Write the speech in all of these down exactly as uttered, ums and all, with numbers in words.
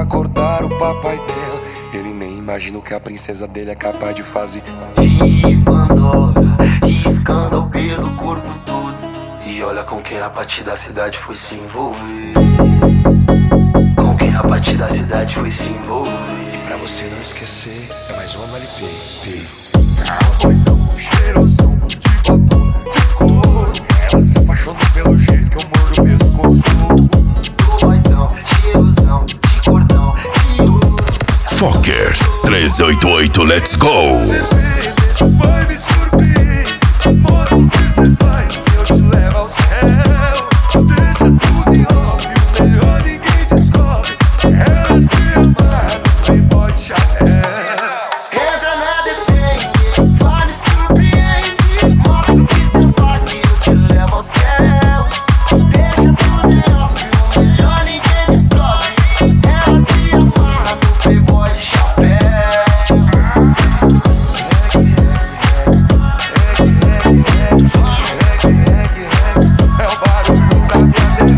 acordar o papai dela. Ele nem imagina o que a princesa dele é capaz de fazer. E Pandora, riscando pelo corpo todo. E olha com quem a partir da cidade foi se envolver. Com quem a partir da cidade foi se envolver. Pra você não esquecer, é mais uma L P. Arrozão, cheirosão, de batom, de couro. Ela se apaixonou pelo jeito que eu mordo o pescoço. Boizão, cheirosão, de cordão, de ouro. Fokker trezentos e oitenta e oito, let's go! Vai me surpreender, mostra o que cê faz, eu te levo ao céu. Deixa tudo em off, o melhor ninguém descobre. Ela se amarra no playboy de chapéu. Entra na defesa, vai me surpreender. Mostra o que cê faz, que eu te levo ao céu. Deixa tudo em off, o melhor ninguém descobre. Ela se amarra no playboy de chapéu. É o barulho da minha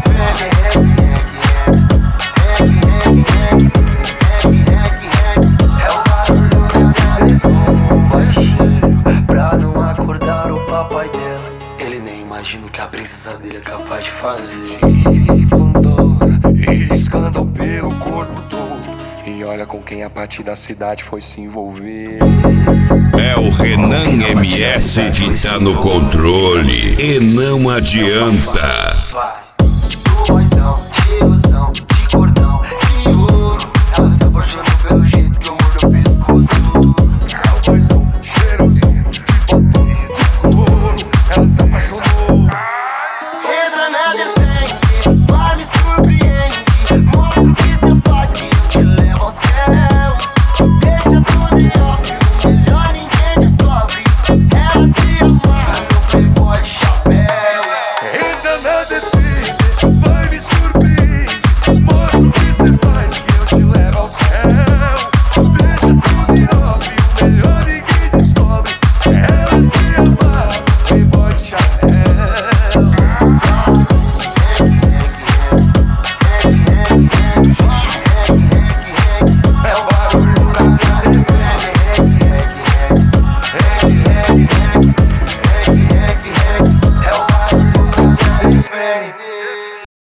É o barulho da minha defesa. Baixinho, pra não acordar o papai dela. Ele nem imagina o que a princesa dele é capaz de fazer. E Pandora, riscando pelo corpo todo. E olha com quem a partir da cidade foi se envolver. É o Renan M S que tá no controle e não adianta. Vai.